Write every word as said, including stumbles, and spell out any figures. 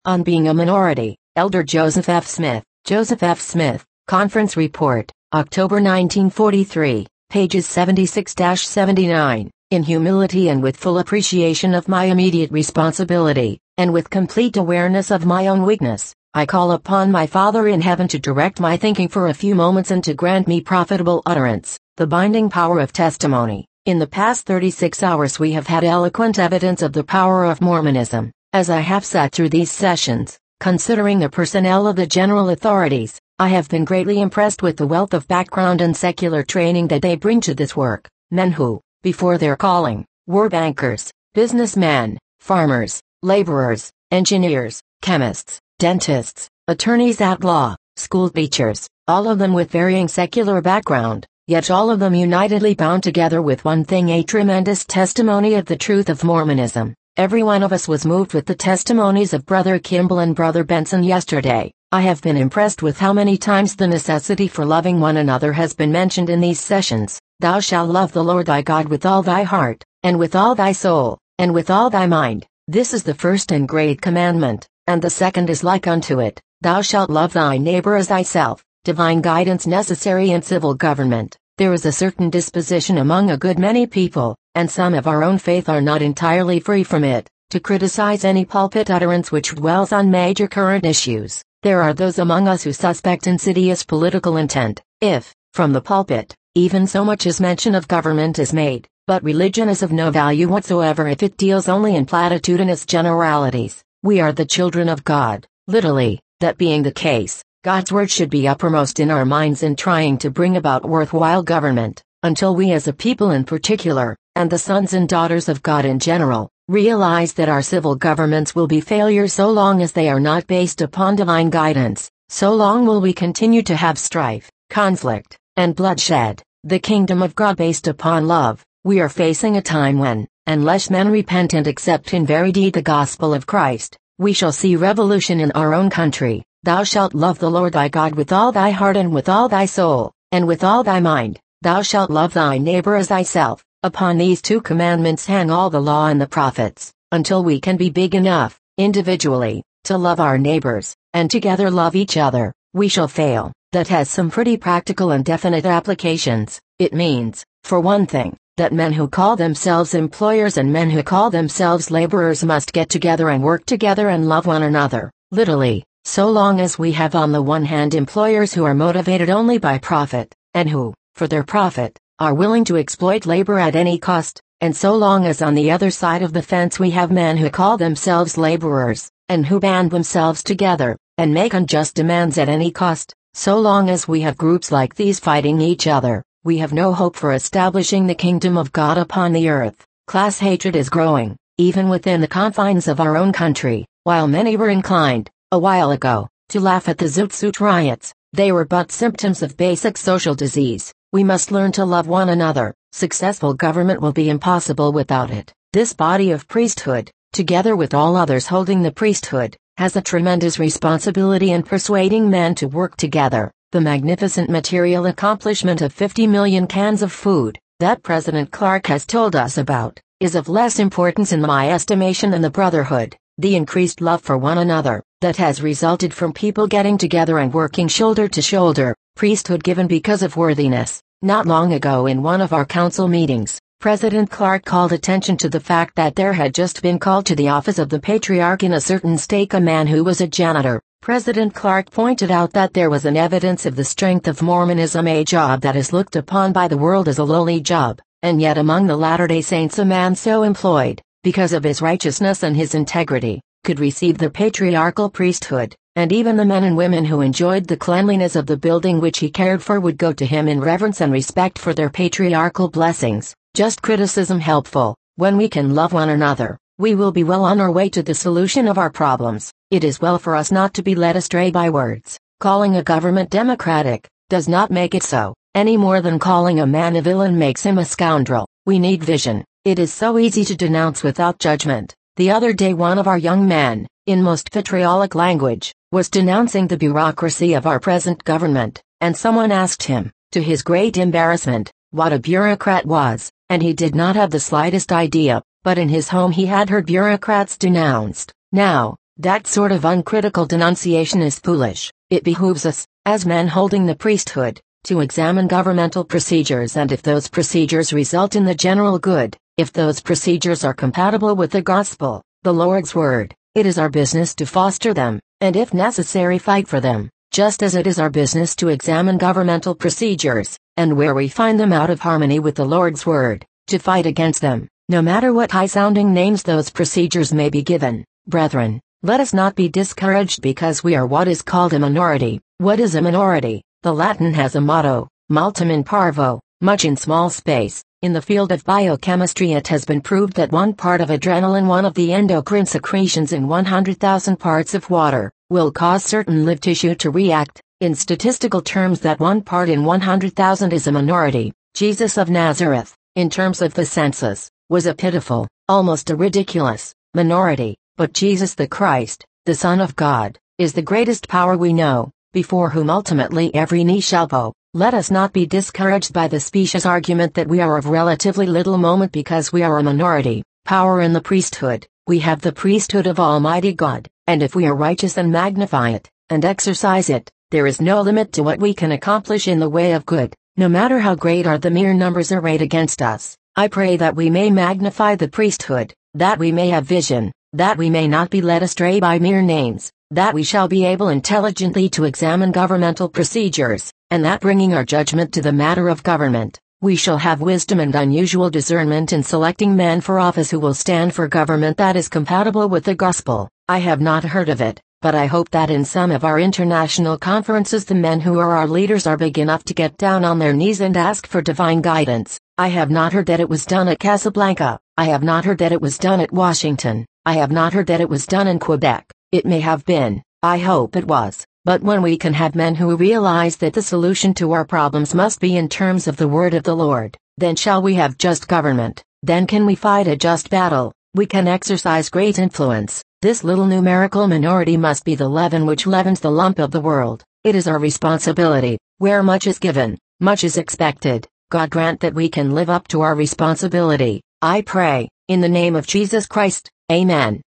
On Being a Minority, Elder Joseph F. Smith. Joseph F. Smith, Conference Report, October nineteen forty-three, pages seventy-six to seventy-nine. In humility and with full appreciation of my immediate responsibility, and with complete awareness of my own weakness, I call upon my Father in heaven to direct my thinking for a few moments and to grant me profitable utterance, the binding power of testimony. In the past thirty-six hours we have had eloquent evidence of the power of Mormonism. As I have sat through these sessions, considering the personnel of the general authorities, I have been greatly impressed with the wealth of background and secular training that they bring to this work. Men who, before their calling, were bankers, businessmen, farmers, laborers, engineers, chemists, dentists, attorneys at law, school teachers, all of them with varying secular background, yet all of them unitedly bound together with one thing: a tremendous testimony of the truth of Mormonism. Every one of us was moved with the testimonies of Brother Kimball and Brother Benson yesterday. I have been impressed with how many times the necessity for loving one another has been mentioned in these sessions. Thou shalt love the Lord thy God with all thy heart, and with all thy soul, and with all thy mind. This is the first and great commandment, and the second is like unto it. Thou shalt love thy neighbor as thyself. Divine guidance necessary in civil government. There is a certain disposition among a good many people, and some of our own faith are not entirely free from it, to criticize any pulpit utterance which dwells on major current issues. There are those among us who suspect insidious political intent, if, from the pulpit, even so much as mention of government is made. But religion is of no value whatsoever if it deals only in platitudinous generalities. We are the children of God, literally. That being the case, God's word should be uppermost in our minds in trying to bring about worthwhile government, until we as a people in particular, and the sons and daughters of God in general, realize that our civil governments will be failures so long as they are not based upon divine guidance. So long will we continue to have strife, conflict, and bloodshed. The kingdom of God based upon love. We are facing a time when, unless men repent and accept in very deed the gospel of Christ, we shall see revolution in our own country. Thou shalt love the Lord thy God with all thy heart and with all thy soul, and with all thy mind. Thou shalt love thy neighbor as thyself. Upon these two commandments hang all the law and the prophets. Until we can be big enough, individually, to love our neighbors, and together love each other, we shall fail. That has some pretty practical and definite applications. It means, for one thing, that men who call themselves employers and men who call themselves laborers must get together and work together and love one another, literally. So long as we have on the one hand employers who are motivated only by profit, and who, for their profit, are willing to exploit labor at any cost, and so long as on the other side of the fence we have men who call themselves laborers, and who band themselves together, and make unjust demands at any cost, so long as we have groups like these fighting each other, we have no hope for establishing the kingdom of God upon the earth. Class hatred is growing, even within the confines of our own country. While many were inclined, a while ago, to laugh at the Zoot Suit riots, they were but symptoms of basic social disease. We must learn to love one another. Successful government will be impossible without it. This body of priesthood, together with all others holding the priesthood, has a tremendous responsibility in persuading men to work together. The magnificent material accomplishment of fifty million cans of food, that President Clark has told us about, is of less importance in my estimation than the brotherhood, the increased love for one another, that has resulted from people getting together and working shoulder to shoulder. Priesthood given because of worthiness. Not long ago in one of our council meetings, President Clark called attention to the fact that there had just been called to the office of the patriarch in a certain stake a man who was a janitor. President Clark pointed out that there was an evidence of the strength of Mormonism, a job that is looked upon by the world as a lowly job, and yet among the Latter-day Saints a man so employed, because of his righteousness and his integrity, could receive the patriarchal priesthood. And even the men and women who enjoyed the cleanliness of the building which he cared for would go to him in reverence and respect for their patriarchal blessings. Just criticism helpful. When we can love one another, we will be well on our way to the solution of our problems. It is well for us not to be led astray by words. Calling a government democratic does not make it so, any more than calling a man a villain makes him a scoundrel. We need vision. It is so easy to denounce without judgment. The other day one of our young men, in most vitriolic language, was denouncing the bureaucracy of our present government, and someone asked him, to his great embarrassment, what a bureaucrat was, and he did not have the slightest idea, but in his home he had heard bureaucrats denounced. Now, That sort of uncritical denunciation is foolish. It behooves us, as men holding the priesthood, to examine governmental procedures, and if those procedures result in the general good, if those procedures are compatible with the gospel, the Lord's word, it is our business to foster them, and if necessary fight for them, just as it is our business to examine governmental procedures, and where we find them out of harmony with the Lord's word, to fight against them, no matter what high-sounding names those procedures may be given. Brethren, let us not be discouraged because we are what is called a minority. What is a minority? The Latin has a motto, multum in parvo, much in small space. In the field of biochemistry it has been proved that one part of adrenaline, one of the endocrine secretions in one hundred thousand parts of water, will cause certain live tissue to react. In statistical terms, that one part in one hundred thousand is a minority. Jesus of Nazareth, in terms of the census, was a pitiful, almost a ridiculous, minority, but Jesus the Christ, the Son of God, is the greatest power we know, before whom ultimately every knee shall bow. Let us not be discouraged by the specious argument that we are of relatively little moment because we are a minority. Power in the priesthood. We have the priesthood of Almighty God, and if we are righteous and magnify it, and exercise it, there is no limit to what we can accomplish in the way of good, no matter how great are the mere numbers arrayed against us. I pray that we may magnify the priesthood, that we may have vision, that we may not be led astray by mere names, that we shall be able intelligently to examine governmental procedures, and that bringing our judgment to the matter of government, we shall have wisdom and unusual discernment in selecting men for office who will stand for government that is compatible with the gospel. I have not heard of it, but I hope that in some of our international conferences the men who are our leaders are big enough to get down on their knees and ask for divine guidance. I have not heard that it was done at Casablanca. I have not heard that it was done at Washington. I have not heard that it was done in Quebec. It may have been. I hope it was. But when we can have men who realize that the solution to our problems must be in terms of the word of the Lord, then shall we have just government. Then can we fight a just battle. We can exercise great influence. This little numerical minority must be the leaven which leavens the lump of the world. It is our responsibility. Where much is given, much is expected. God grant that we can live up to our responsibility. I pray, in the name of Jesus Christ. Amen.